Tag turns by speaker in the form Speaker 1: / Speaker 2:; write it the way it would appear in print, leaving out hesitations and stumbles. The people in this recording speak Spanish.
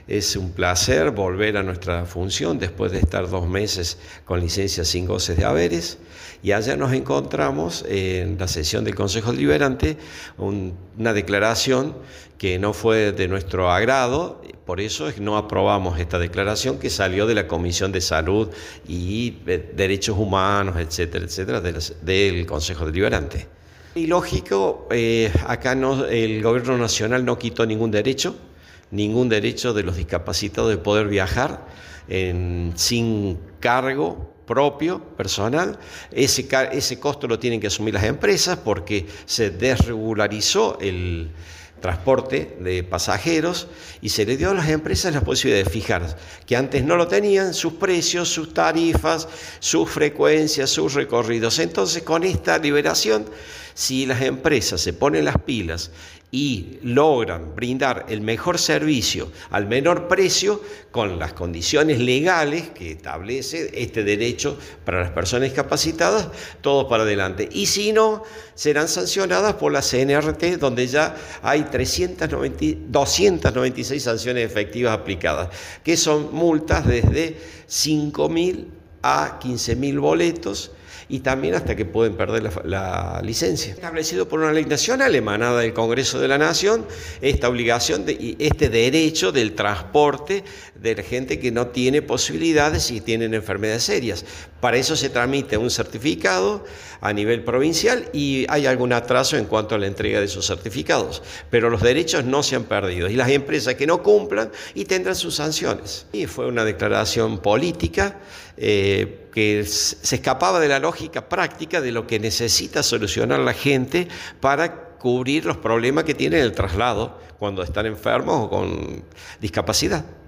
Speaker 1: Es un placer volver a nuestra función después de estar 2 meses con licencia sin goces de haberes. Y ayer nos encontramos en la sesión del Consejo Deliberante una declaración que no fue de nuestro agrado, por eso no aprobamos esta declaración que salió de la Comisión de Salud y Derechos Humanos, etcétera, etcétera, del Consejo Deliberante. Y lógico, acá el Gobierno Nacional no quitó ningún derecho de los discapacitados de poder viajar sin cargo propio, personal. Ese costo lo tienen que asumir las empresas porque se desregularizó el transporte de pasajeros y se le dio a las empresas la posibilidad de fijar, que antes no lo tenían, sus precios, sus tarifas, sus frecuencias, sus recorridos. Entonces, con esta liberación, si las empresas se ponen las pilas y logran brindar el mejor servicio al menor precio con las condiciones legales que establece este derecho para las personas discapacitadas, todo para adelante. Y si no, serán sancionadas por la CNRT, donde ya hay 296 sanciones efectivas aplicadas, que son multas desde 5.000 a 15.000 boletos, y también hasta que pueden perder la licencia. Establecido por una ley nacional emanada del Congreso de la Nación, esta obligación y este derecho del transporte de la gente que no tiene posibilidades y tienen enfermedades serias. Para eso se tramita un certificado a nivel provincial y hay algún atraso en cuanto a la entrega de esos certificados, pero los derechos no se han perdido y las empresas que no cumplan y tendrán sus sanciones. Y fue una declaración política que se escapaba de la lógica práctica de lo que necesita solucionar la gente para cubrir los problemas que tiene el traslado cuando están enfermos o con discapacidad.